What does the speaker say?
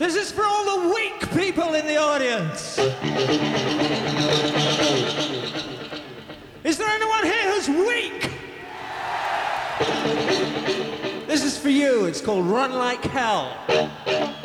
This is for all the weak people in the audience. Is there anyone here who's weak? This is for you. It's called Run Like Hell.